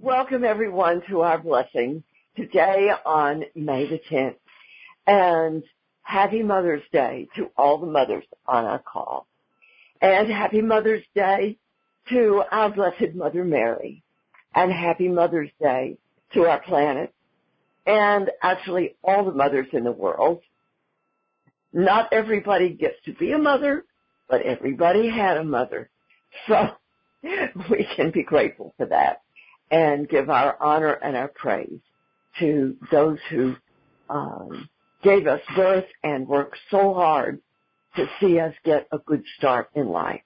welcome everyone to our blessing today on May the 10th. And happy Mother's Day to all the mothers on our call. And happy Mother's Day to our Blessed Mother Mary. And happy Mother's Day to our planet. And actually all the mothers in the world. Not everybody gets to be a mother, but everybody had a mother. So we can be grateful for that and give our honor and our praise to those who gave us birth and worked so hard to see us get a good start in life.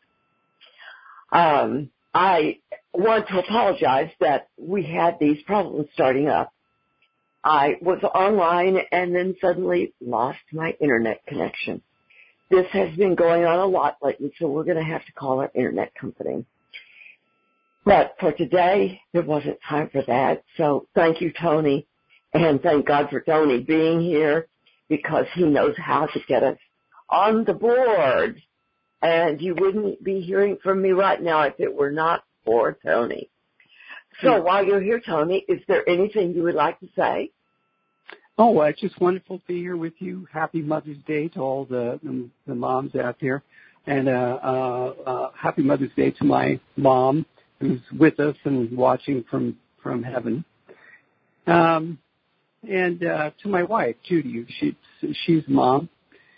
I want to apologize that we had these problems starting up. I was online and then suddenly lost my internet connection. This has been going on a lot lately, so we're going to have to call our internet company. But for today, there wasn't time for that. So thank you, Tony, and thank God for Tony being here because he knows how to get us on the board. And you wouldn't be hearing from me right now if it were not for Tony. So while you're here, Tony, is there anything you would like to say? Oh, it's just wonderful to be here with you. Happy Mother's Day to all the moms out there. And happy Mother's Day to my mom, who's with us and watching from heaven. And to my wife, Judy, she's mom.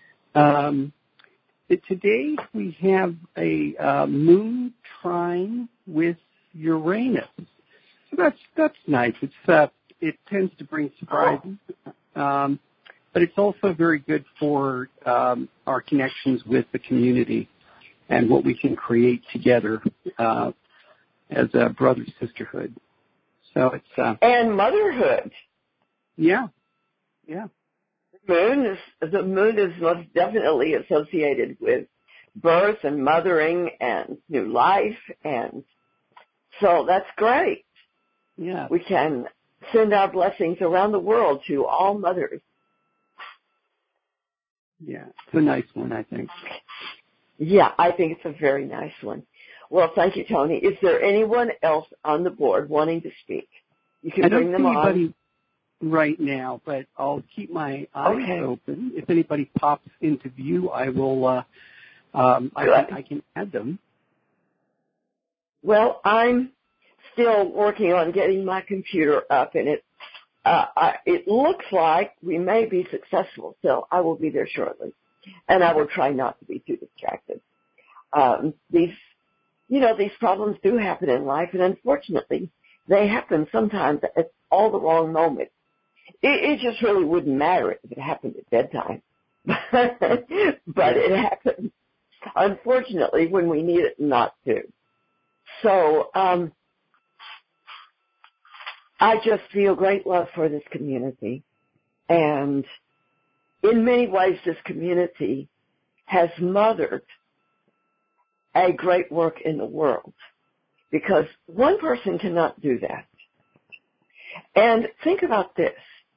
Today we have a moon trine with Uranus. So that's nice. It tends to bring surprises, but it's also very good for our connections with the community and what we can create together as a brother sisterhood. So it's and motherhood. Yeah. The moon is most definitely associated with birth and mothering and new life, and so that's great. Yeah. We can send our blessings around the world to all mothers. Yeah, it's a nice one, I think. Yeah, I think it's a very nice one. Well, thank you, Tony. Is there anyone else on the board wanting to speak? You can bring them on. I don't see anybody right now, but I'll keep my eyes open. If anybody pops into view, I will. I can add them. Well, I'm still working on getting my computer up, and it looks like we may be successful, so I will be there shortly. And I will try not to be too distracted. These problems do happen in life, and unfortunately, they happen sometimes at all the wrong moments. It just really wouldn't matter if it happened at bedtime. But it happens, unfortunately, when we need it not to. So, I just feel great love for this community. And in many ways, this community has mothered a great work in the world because one person cannot do that. And think about this.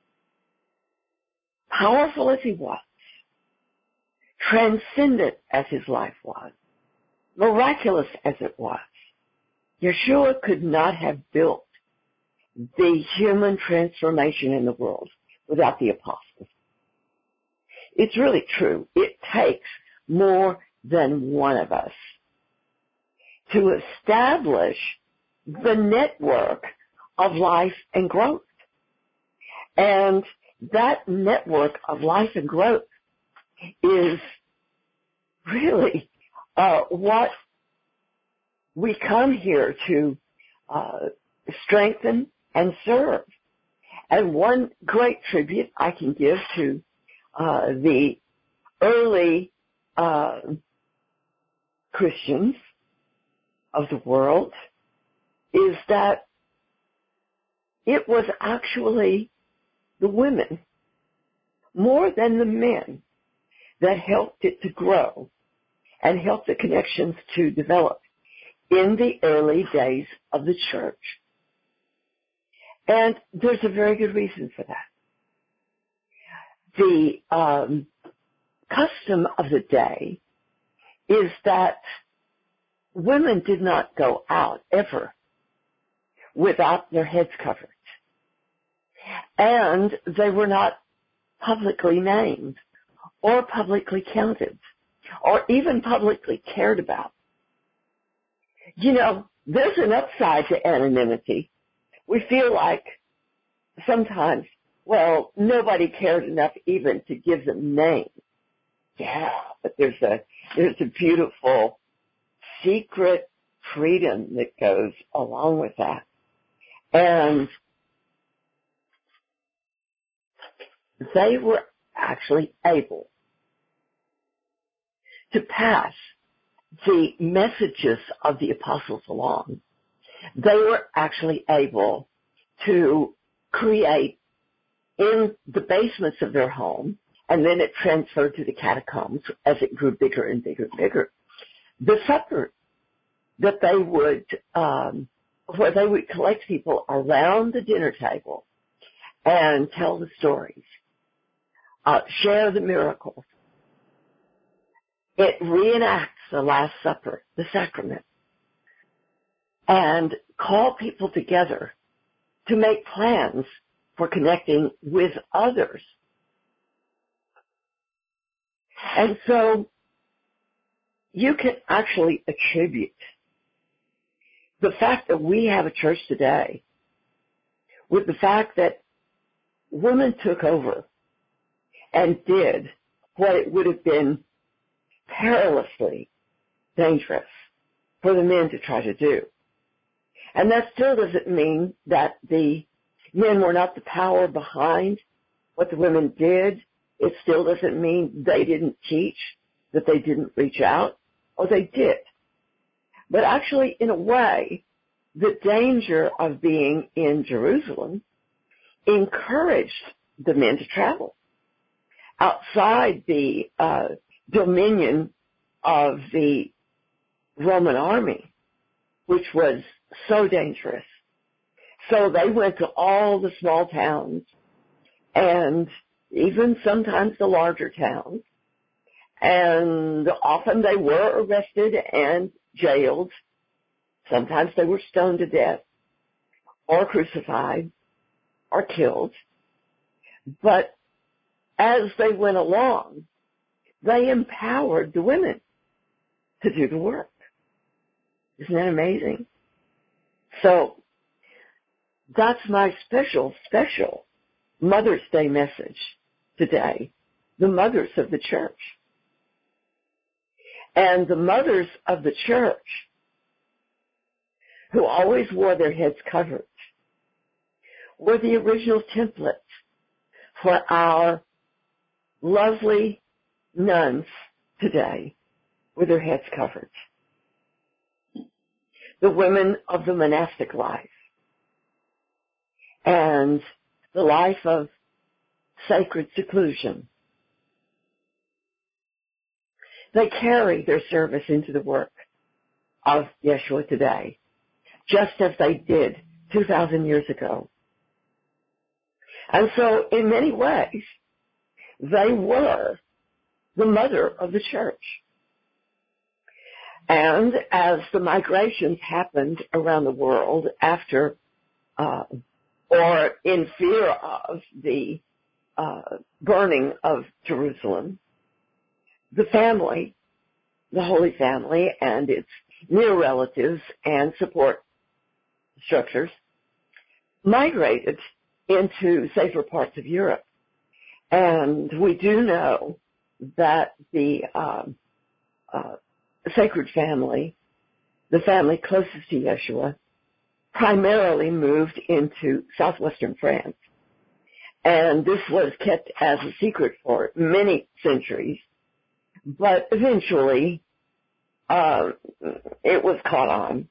Powerful as he was, transcendent as his life was, miraculous as it was, Yeshua could not have built the human transformation in the world without the apostles. It's really true. It takes more than one of us to establish the network of life and growth. And that network of life and growth is really what we come here to strengthen and serve. And one great tribute I can give to the early Christians of the world is that it was actually the women more than the men that helped it to grow and helped the connections to develop in the early days of the church. And there's a very good reason for that. The custom of the day is that women did not go out ever without their heads covered. And they were not publicly named or publicly counted or even publicly cared about. You know, there's an upside to anonymity. We feel like sometimes, well, nobody cared enough even to give them names. Yeah, but there's a beautiful secret freedom that goes along with that. And they were actually able to pass the messages of the apostles along. They were actually able to create in the basements of their home, and then it transferred to the catacombs as it grew bigger and bigger and bigger. The supper that they would, where they would collect people around the dinner table and tell the stories, share the miracles. It reenacts the Last Supper, the sacrament, and call people together to make plans for connecting with others. And so you can actually attribute the fact that we have a church today with the fact that women took over and did what it would have been perilously dangerous for the men to try to do. And that still doesn't mean that the men were not the power behind what the women did. It still doesn't mean they didn't teach, that they didn't reach out, or they did. But actually, in a way, the danger of being in Jerusalem encouraged the men to travel outside the dominion of the Roman army, which was so dangerous. So they went to all the small towns and even sometimes the larger towns, and often they were arrested and jailed. Sometimes they were stoned to death or crucified or killed. But as they went along, they empowered the women to do the work. Isn't that amazing? So that's my special Mother's Day message today, the mothers of the church. And the mothers of the church who always wore their heads covered were the original templates for our lovely nuns today with their heads covered. The women of the monastic life and the life of sacred seclusion. They carry their service into the work of Yeshua today, just as they did 2,000 years ago. And so, in many ways, they were the mother of the church. And as the migrations happened around the world after, or in fear of the burning of Jerusalem, the family, the Holy Family, and its near relatives and support structures migrated into safer parts of Europe. And we do know that the Sacred Family, the family closest to Yeshua, primarily moved into southwestern France. And this was kept as a secret for many centuries. But eventually, it was caught on.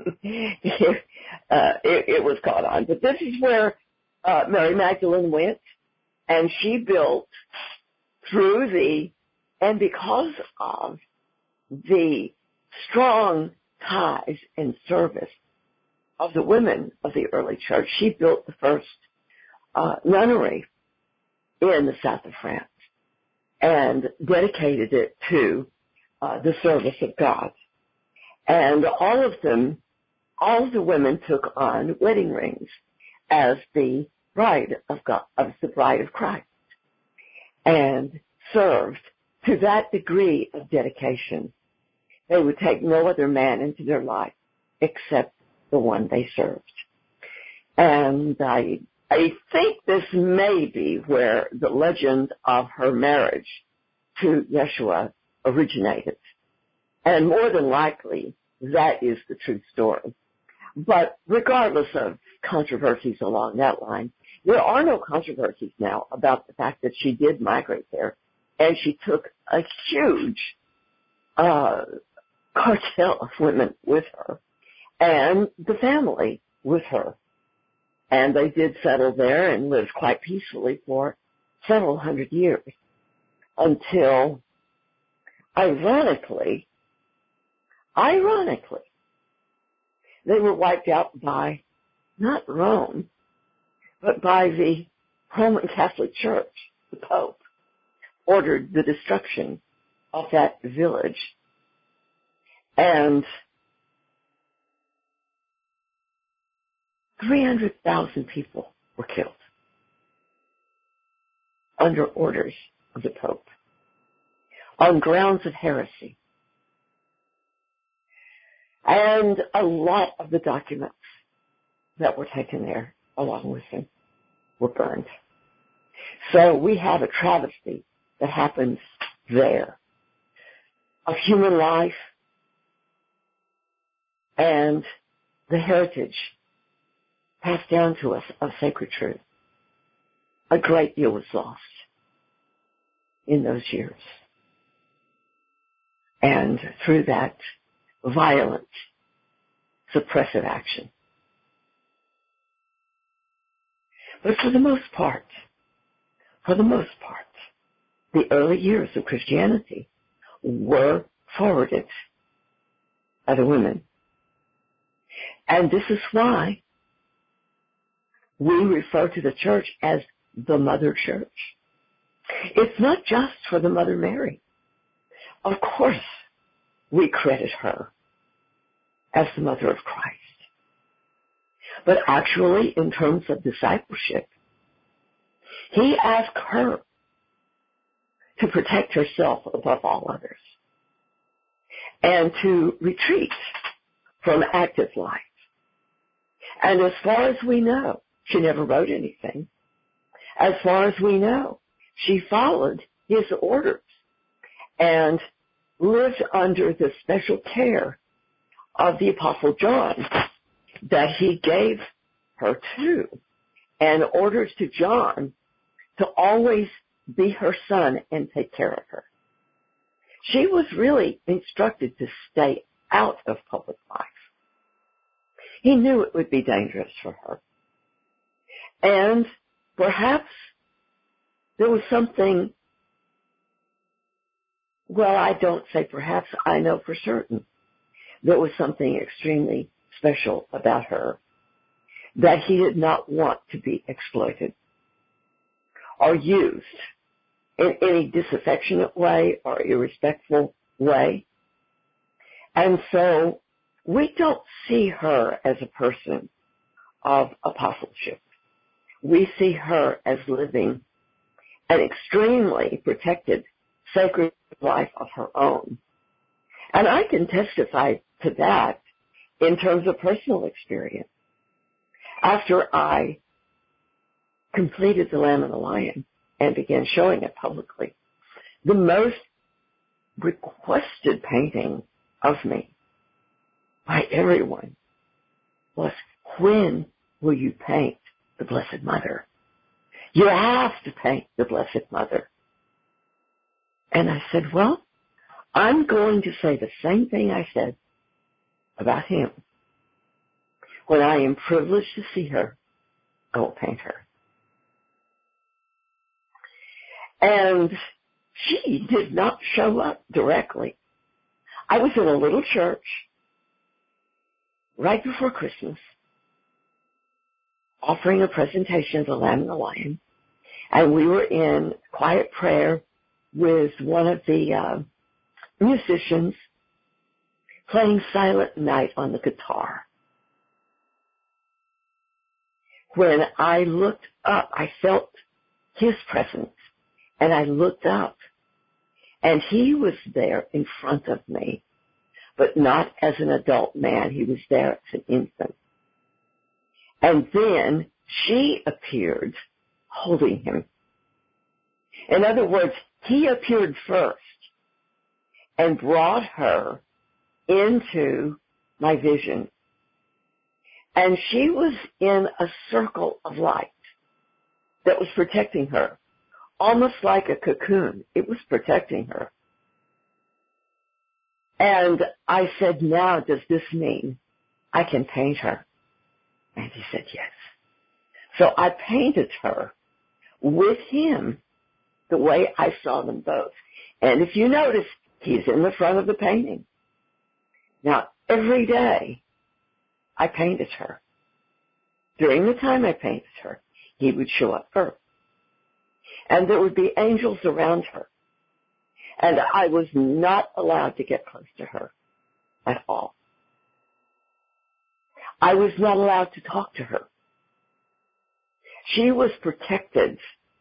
It was caught on. But this is where Mary Magdalene went, and she built through and because of the strong ties and service of the women of the early church, she built the first nunnery in the south of France and dedicated it to the service of God. And all of them all the women took on wedding rings as the bride of God, as the bride of Christ, and served to that degree of dedication. They would take no other man into their life except the one they served. And I think this may be where the legend of her marriage to Yeshua originated. And more than likely, that is the true story. But regardless of controversies along that line, there are no controversies now about the fact that she did migrate there, and she took a huge cartel of women with her, and the family with her. And they did settle there and lived quite peacefully for several hundred years until, ironically, they were wiped out by not Rome, but by the Roman Catholic Church. The Pope ordered the destruction of that village. And 300,000 people were killed under orders of the Pope on grounds of heresy. And a lot of the documents that were taken there along with him were burned. So we have a travesty that happens there of human life and the heritage passed down to us of sacred truth. A great deal was lost in those years. And through that violent, suppressive action. But for the most part, the early years of Christianity were forwarded by the women. And this is why we refer to the church as the Mother Church. It's not just for the Mother Mary. Of course, we credit her as the Mother of Christ. But actually, in terms of discipleship, he asked her to protect herself above all others and to retreat from active life. And as far as we know, she never wrote anything. As far as we know, she followed his orders and lived under the special care of the Apostle John that he gave her to, and orders to John to always be her son and take care of her. She was really instructed to stay out of public life. He knew it would be dangerous for her. And perhaps there was something, well, I don't say perhaps, I know for certain, there was something extremely special about her that he did not want to be exploited or used in any disaffectionate way or irrespectful way. And so we don't see her as a person of apostleship. We see her as living an extremely protected, sacred life of her own. And I can testify to that in terms of personal experience. After I completed The Lamb and the Lion and began showing it publicly, the most requested painting of me by everyone was, when will you paint the Blessed Mother? You have to paint the Blessed Mother. And I said, well, I'm going to say the same thing I said about him. When I am privileged to see her, I will paint her. And she did not show up directly. I was in a little church right before Christmas, offering a presentation of The Lamb and the Lion, and we were in quiet prayer with one of the musicians playing Silent Night on the guitar. when I looked up, I felt his presence, and I looked up, and he was there in front of me, but not as an adult man. He was there as an infant. And then she appeared holding him. In other words, he appeared first and brought her into my vision. And she was in a circle of light that was protecting her, almost like a cocoon. It was protecting her. And I said, now does this mean I can paint her? And he said, yes. So I painted her with him the way I saw them both. And if you notice, he's in the front of the painting. Now, every day I painted her. During the time I painted her, he would show up first. And there would be angels around her. And I was not allowed to get close to her at all. I was not allowed to talk to her. She was protected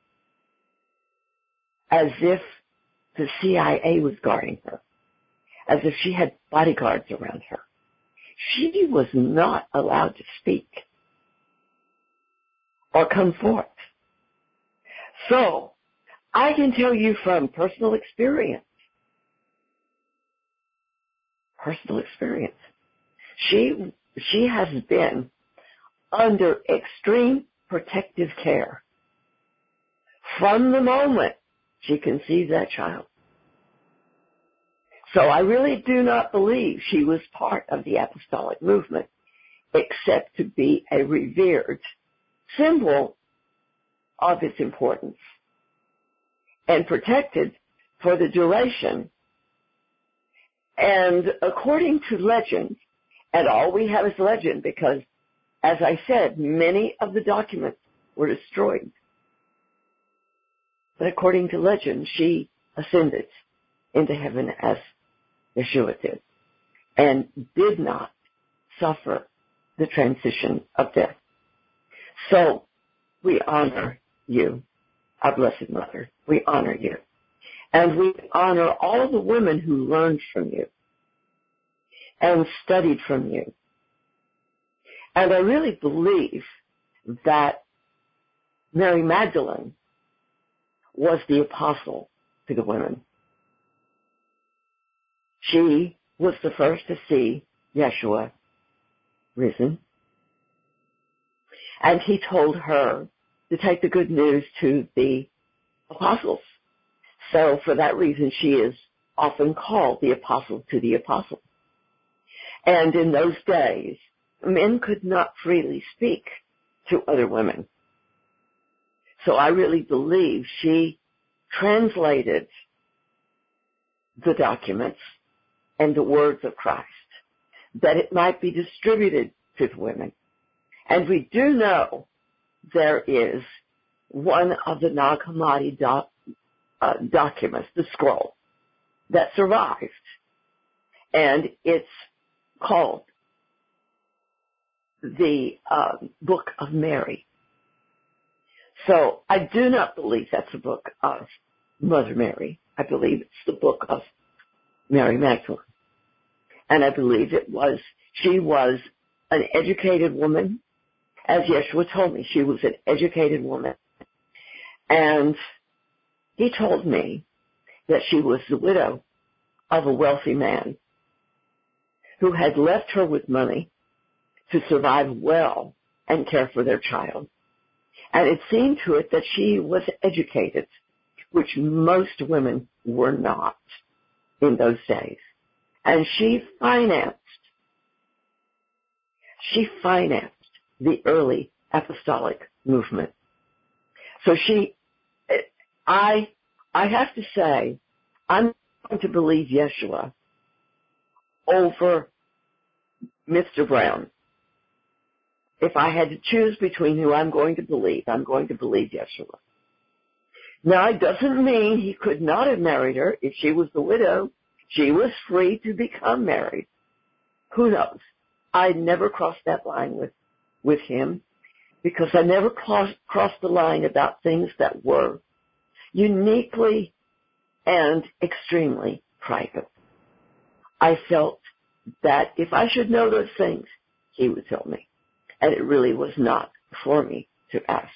as if the CIA was guarding her, as if she had bodyguards around her. She was not allowed to speak or come forth. So, I can tell you from personal experience, she has been under extreme protective care from the moment she conceived that child. So I really do not believe she was part of the apostolic movement, except to be a revered symbol of its importance and protected for the duration. And according to legend, and all we have is legend because, as I said, many of the documents were destroyed. But according to legend, she ascended into heaven as Yeshua did and did not suffer the transition of death. So we honor you, our Blessed Mother. We honor you. And we honor all the women who learned from you and studied from you. And I really believe that Mary Magdalene was the apostle to the women. She was the first to see Yeshua risen. And he told her to take the good news to the apostles. So for that reason, she is often called the apostle to the apostles. And in those days, men could not freely speak to other women. So I really believe she translated the documents and the words of Christ, that it might be distributed to the women. And we do know there is one of the Nag Hammadi documents, the scroll, that survived. And it's called the Book of Mary. So I do not believe that's the book of Mother Mary. I believe it's the book of Mary Magdalene. And I believe she was an educated woman. As Yeshua told me, she was an educated woman. And he told me that she was the widow of a wealthy man who had left her with money to survive well and care for their child. And it seemed to it that she was educated, which most women were not in those days. And she financed the early apostolic movement. So I have to say, I'm going to believe Yeshua over Mr. Brown. If I had to choose between who I'm going to believe Yeshua. Now, it doesn't mean he could not have married her if she was the widow. She was free to become married. Who knows? I never crossed that line with him. because I never crossed the line about things that were uniquely and extremely private. I felt that if I should know those things, he would tell me. And it really was not for me to ask.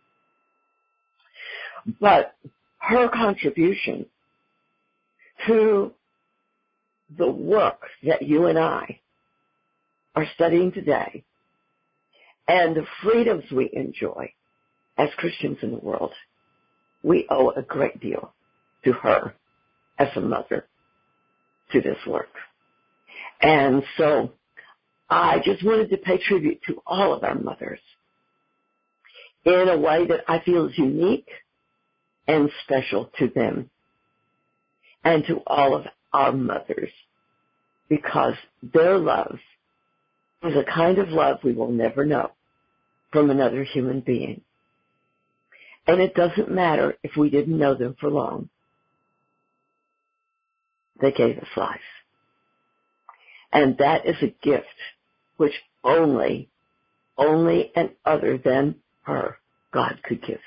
But her contribution to the work that you and I are studying today and the freedoms we enjoy as Christians in the world, we owe a great deal to her as a mother to this work. And so I just wanted to pay tribute to all of our mothers in a way that I feel is unique and special to them and to all of our mothers, because their love is a kind of love we will never know from another human being. And it doesn't matter if we didn't know them for long. They gave us life. And that is a gift which only and other than her, God could give.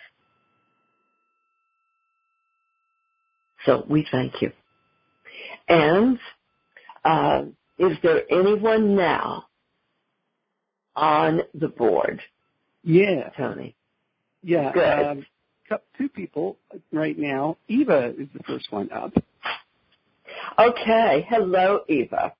So we thank you. And is there anyone now on the board? Yeah. Tony. Yeah. Good. Two people right now. Eva is the first one up. Okay. Hello, Eva.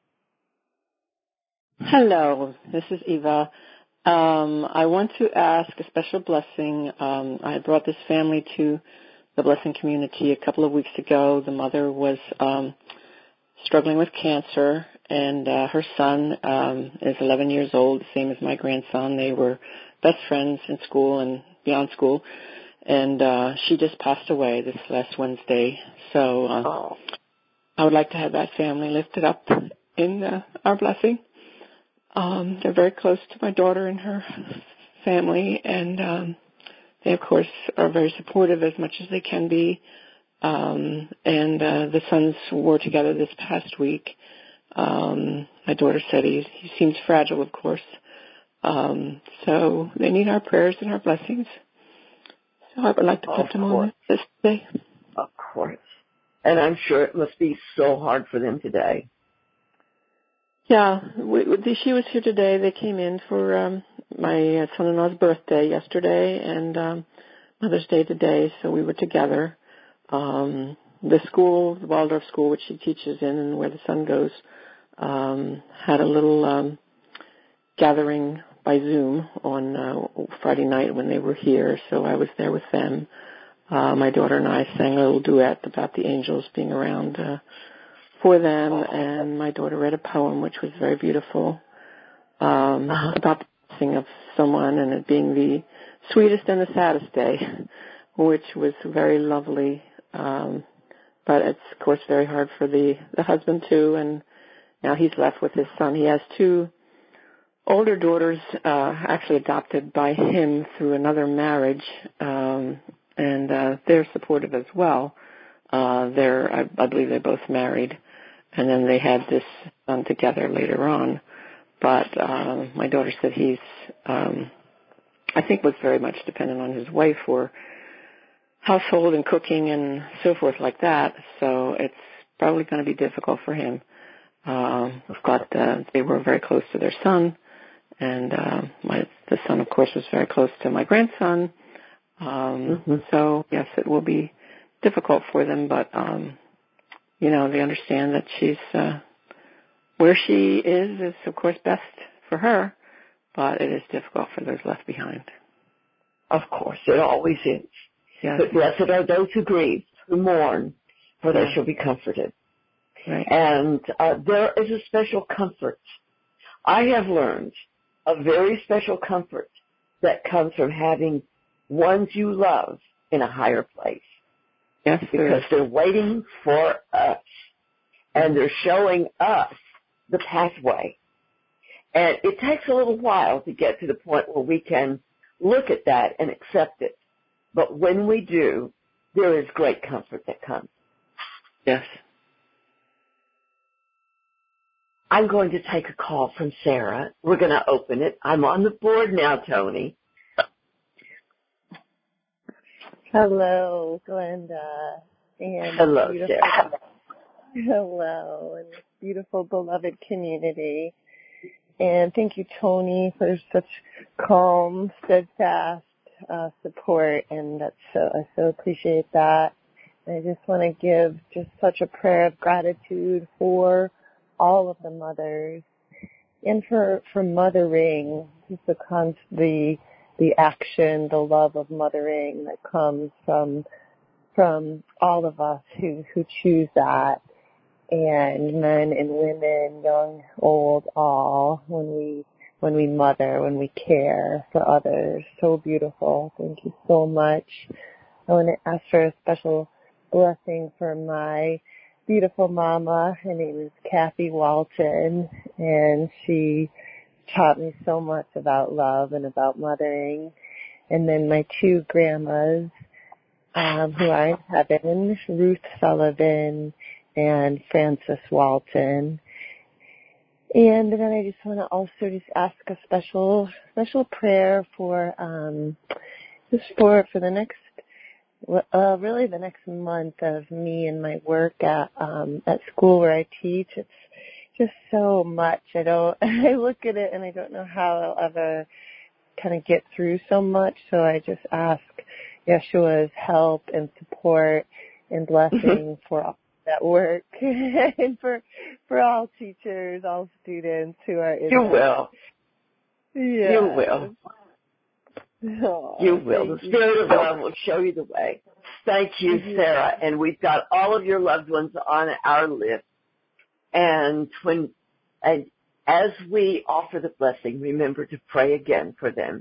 Hello, this is Eva. I want to ask a special blessing. I brought this family to the Blessing Community a couple of weeks ago. The mother was struggling with cancer, and her son is 11 years old, the same as my grandson. They were best friends in school and beyond school, and she just passed away this last Wednesday. So I would like to have that family lifted up in our blessing. They're very close to my daughter and her family, and they, of course, are very supportive as much as they can be. And the sons were together this past week. My daughter said he seems fragile, of course. So they need our prayers and our blessings. So I would like to put them on this day. Of course. And I'm sure it must be so hard for them today. Yeah, she was here today. They came in for my son-in-law's birthday yesterday and Mother's Day today, so we were together. The school, the Waldorf school, which she teaches in and where the son goes, had a little gathering by Zoom on Friday night when they were here, so I was there with them. My daughter and I sang a little duet about the angels being around for them, and my daughter read a poem which was very beautiful about the passing of someone and it being the sweetest and the saddest day, which was very lovely. But it's, of course, very hard for the husband, too, and now he's left with his son. He has two older daughters actually adopted by him through another marriage, and they're supportive as well. I believe they're both married, and then they had this son together later on. But my daughter said he's, I think, was very much dependent on his wife for household and cooking and so forth like that. So it's probably going to be difficult for him. But they were very close to their son, and the son, of course, was very close to my grandson. So yes, it will be difficult for them, but they understand that she's where she is of course best for her, but it is difficult for those left behind. Of course, it always is. Yes. But blessed are those who grieve, who mourn, for they shall be comforted. Right. And there is a special comfort. I have learned a very special comfort that comes from having ones you love in a higher place. Yes, because they're waiting for us, and they're showing us the pathway. And it takes a little while to get to the point where we can look at that and accept it. But when we do, there is great comfort that comes. Yes. I'm going to take a call from Sarah. We're going to open it. I'm on the board now, Tony. Hello, Glenda. And Hello, beautiful, Sarah. hello, and this beautiful, beloved community. And thank you, Tony, for such calm, steadfast support, and I so appreciate that. And I just want to give just such a prayer of gratitude for all of the mothers and for mothering, just the action, the love of mothering that comes from all of us who choose that, and men and women, young, old, all, when we mother, when we care for others. So beautiful. Thank you so much. I want to ask for a special blessing for my beautiful mama. Her name is Kathy Walton, and she taught me so much about love and about mothering. And then my two grandmas, who are in heaven, Ruth Sullivan and Frances Walton. And then I just want to also just ask a special prayer for the next, really the next month of me and my work at school where I teach. It's just so much. I look at it and I don't know how I'll ever kind of get through so much. So I just ask Yeshua's help and support and blessing for all that work and for all teachers, all students who are in You will. Yeah. You will. Oh, You will. The Spirit of love will show you the way. Thank you, Sarah. And we've got all of your loved ones on our list. And as we offer the blessing, remember to pray again for them.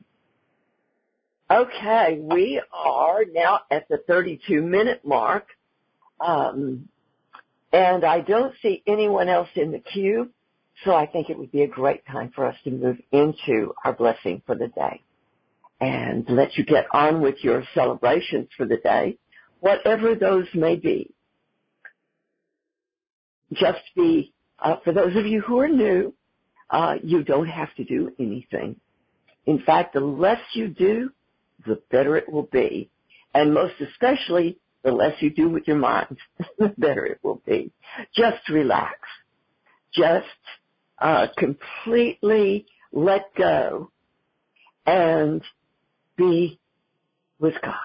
Okay, we are now at the 32-minute mark. And I don't see anyone else in the queue, so I think it would be a great time for us to move into our blessing for the day and let you get on with your celebrations for the day, whatever those may be. Just be, for those of you who are new, you don't have to do anything. In fact, the less you do, the better it will be. And most especially, the less you do with your mind, the better it will be. Just relax. Just completely let go and be with God.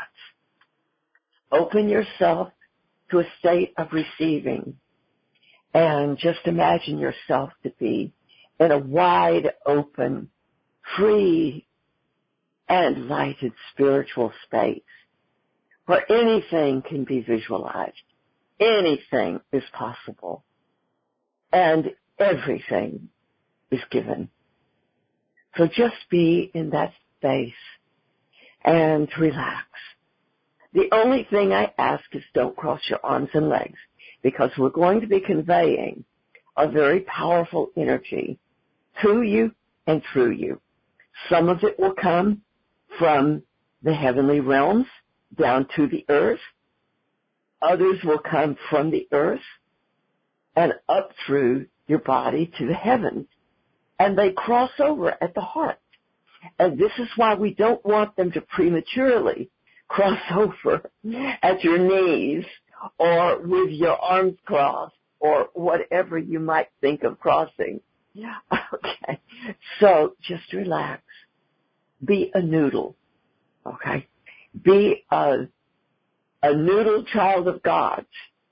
Open yourself to a state of receiving and just imagine yourself to be in a wide open, free, and lighted spiritual space where anything can be visualized. Anything is possible. And everything is given. So just be in that space and relax. The only thing I ask is don't cross your arms and legs, because we're going to be conveying a very powerful energy to you and through you. Some of it will come from the heavenly realms down to the earth. Others will come from the earth and up through your body to the heavens. And they cross over at the heart. And this is why we don't want them to prematurely cross over at your knees or with your arms crossed or whatever you might think of crossing. Okay. So just relax. Be a noodle. Okay. Be a noodle child of God.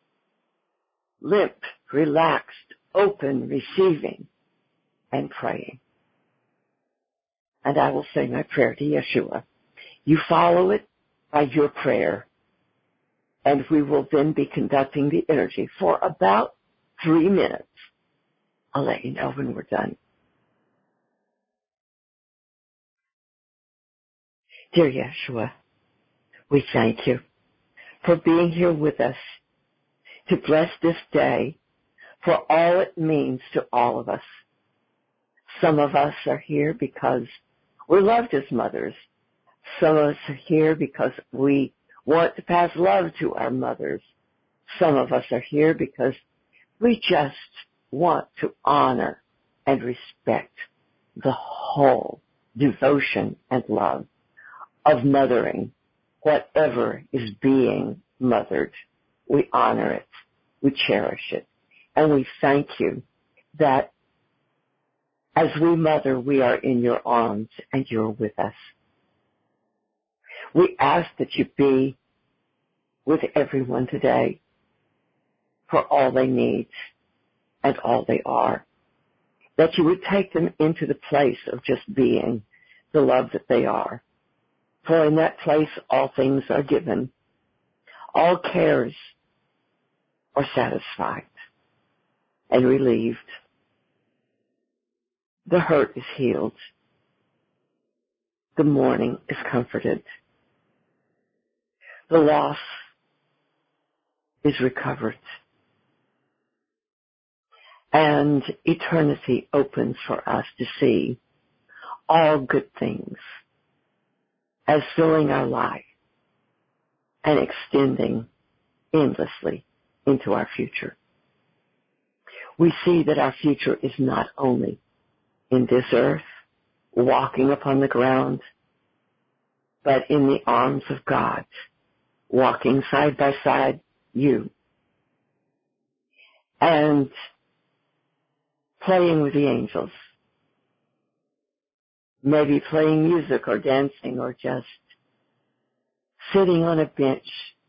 Limp, relaxed, open, receiving, and praying. And I will say my prayer to Yeshua. You follow it by your prayer, and we will then be conducting the energy for about 3 minutes. I'll let you know when we're done. Dear Yeshua, we thank you for being here with us to bless this day for all it means to all of us. Some of us are here because we're loved as mothers. Some of us are here because we want to pass love to our mothers. Some of us are here because we just want to honor and respect the whole devotion and love of mothering whatever is being mothered. We honor it. We cherish it. And we thank you that as we mother, we are in your arms and you're with us. We ask that you be with everyone today for all they need and all they are. That you would take them into the place of just being the love that they are. For in that place all things are given. All cares are satisfied and relieved. The hurt is healed. The mourning is comforted. The loss is recovered. And eternity opens for us to see all good things as filling our life and extending endlessly into our future. We see that our future is not only in this earth, walking upon the ground, but in the arms of God, walking side by side, you, and playing with the angels, maybe playing music or dancing or just sitting on a bench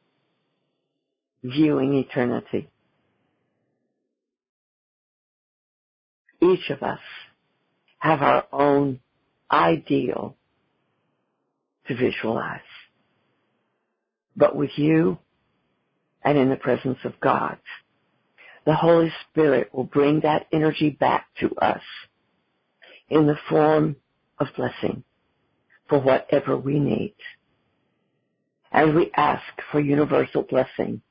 viewing eternity. Each of us have our own ideal to visualize. But with you and in the presence of God, the Holy Spirit will bring that energy back to us in the form of blessing for whatever we need. And we ask for universal blessing,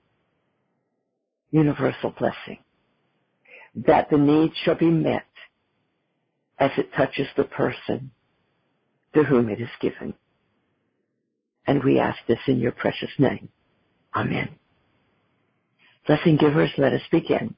that the need shall be met as it touches the person to whom it is given. And we ask this in your precious name. Amen. Blessing givers, let us begin.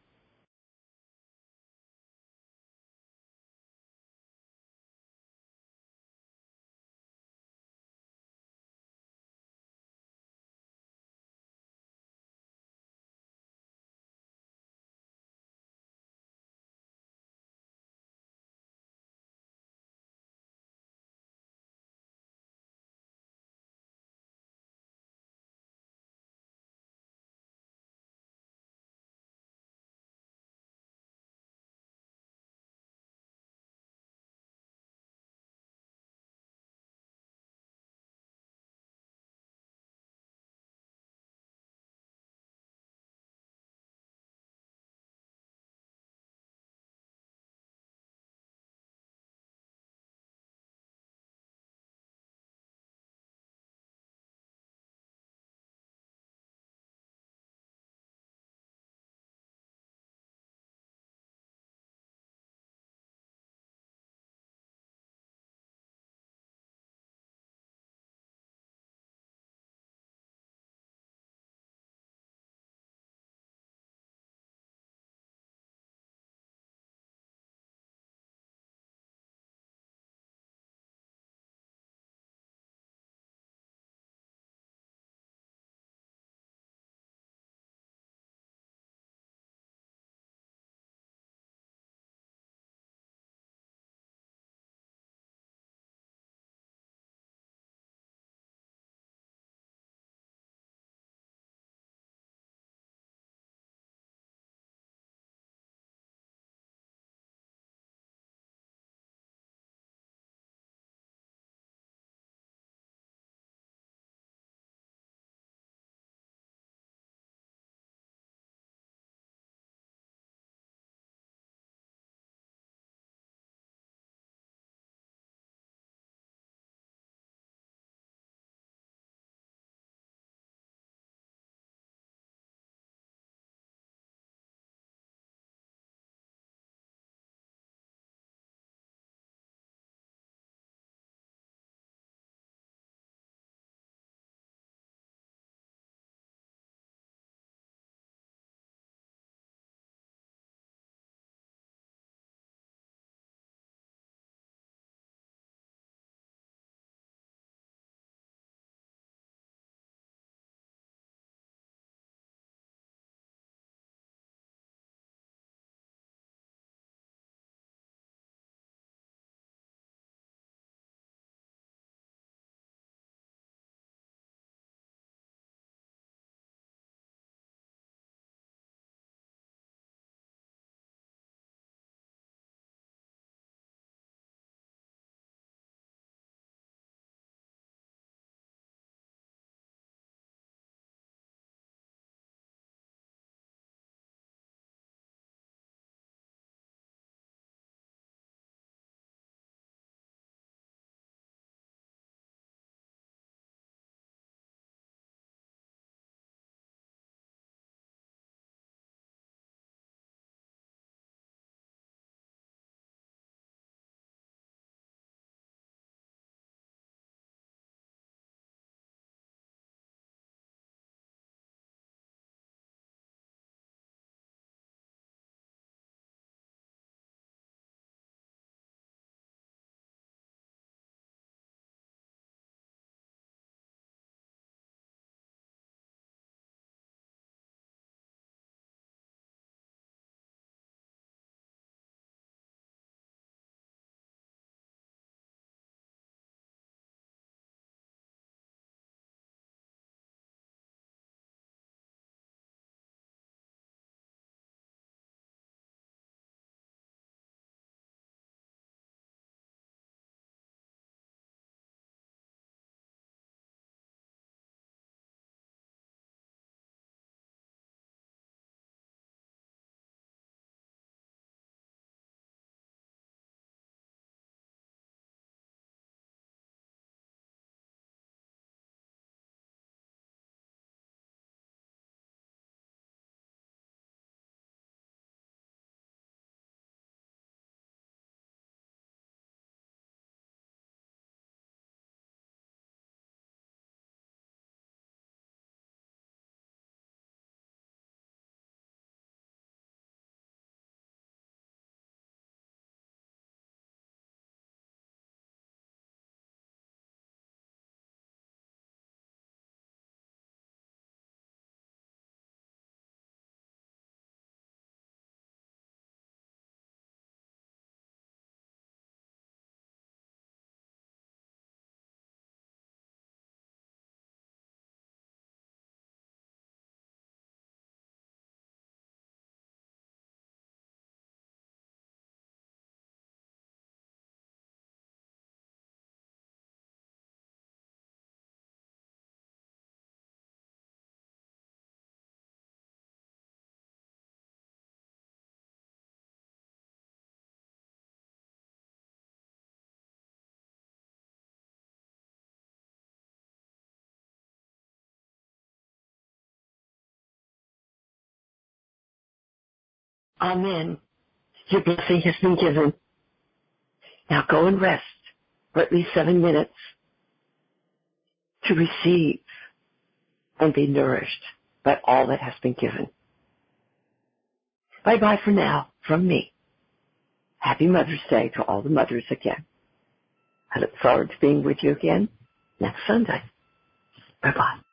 Amen. Your blessing has been given. Now go and rest for at least 7 minutes to receive and be nourished by all that has been given. Bye-bye for now from me. Happy Mother's Day to all the mothers again. I look forward to being with you again next Sunday. Bye-bye.